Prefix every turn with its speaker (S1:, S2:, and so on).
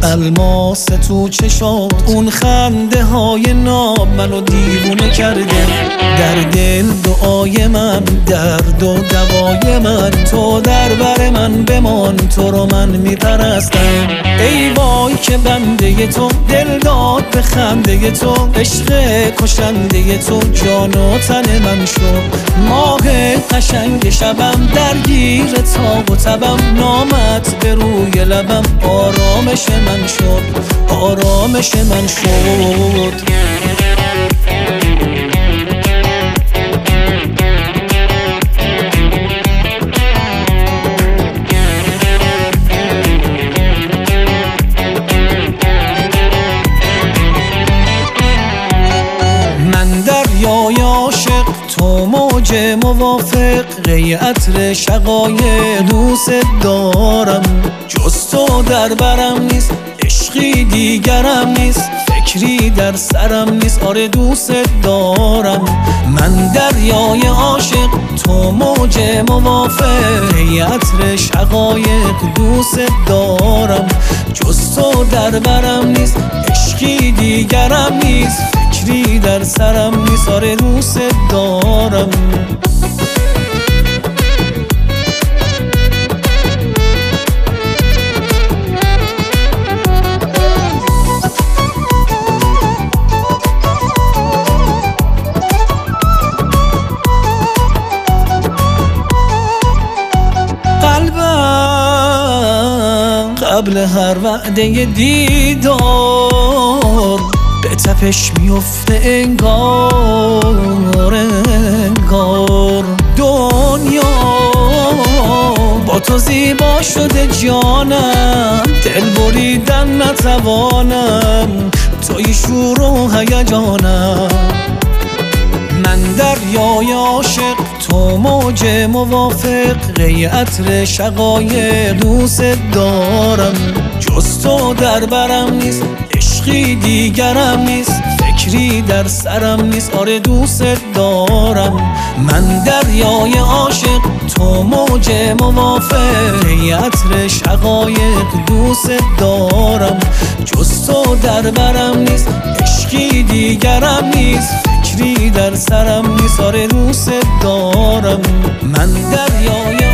S1: الماس تو چشات، اون خنده های ناب منو دیوونه کرده. در دل دعای من، درد و دوای من، تو در بر من بمان، تو رو من میپرستم. ای وای که بنده تو، دل داد به خنده تو، عشق کشنده تو جان و تن من شد. ماه قشنگ شبم درگیر تاب و تبم، نامت به روی لبم آرامش من شد، آرامش من شد. دریای عاشق، تو موج موافق، قی عطر شقایق، دوست دارم. جز تو در برم نیست، عشقی دیگرم نیست، فکری در سرم نیست، آره دوست دارم. من دریای عاشق، تو موج موافق، قی عطر شقایق، دوست دارم. جز تو در برم نیست، عشقی دیگرم نیست، فکری در سرم نیست، آره دوست دارم. قلبم قبل هر وعده دیدار به تپش میفته انگار، انگار دنیا با تو زیبا شده جانم، دل بریدن نتوانم، توی شور و هیجانم. من دریای عاشق، تو موج موافق، قی عطر شقایق، دوست دارم. جز تو در برم نیست، عشقی دیگرم نیست، فکری در سرم نیست، آره دوست دارم. من دریای عاشق، تو موج موافق، قی عطر شقایق، دوست دارم. جز تو در برم نیست، عشقی دیگرم نیست، فکری در سرم نیست، آره دوست دارم. من دریای